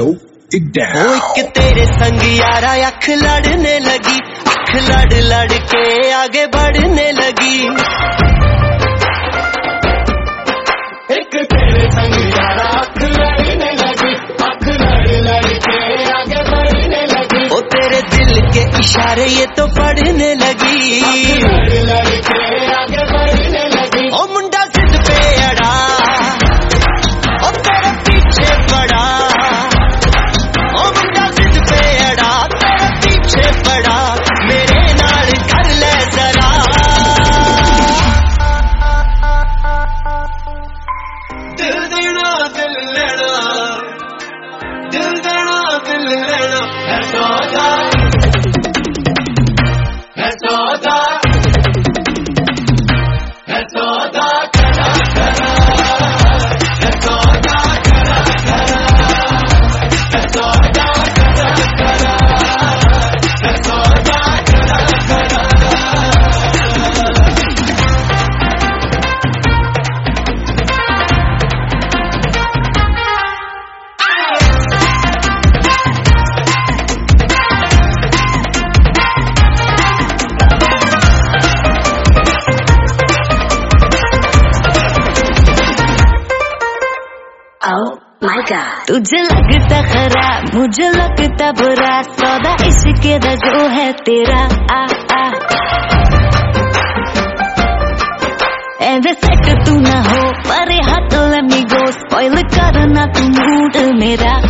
slow it down. ओ एक तेरे संग यारा अख लड़ने लगी, अख लड़ लड़ के आगे बढ़ने लगी। एक तेरे संग यारा अख लड़ने लगी, अख लड़ लड़ के आगे बढ़ने लगी। ओ तेरे दिल के इशारे ये तो पढ़ने लगी, लड़ लड़ के आगे बढ़ने लगी। ओ मुंडा जिद पे अड़ा, ओ तेरे पीछे पड़ा, ओ मुंडा जिद पे अड़ा, तेरे पीछे पड़ा, मेरे नाल कर ले जरा। दिल देना दिल लेना, दिल देना दिल लेना, है सौदा, है सौदा, है सौदा करा करा, है सौदा करा करा, है सौदा करा करा, है सौदा करा करा। Oh my God. तुझे लगता खराब, मुझे लगता बुरा, सौदा इसके दा जो है तेरा। आ आ ऐसे सेट तू ना हो, परे हाथ let me go, spoil करना तू मूड मेरा।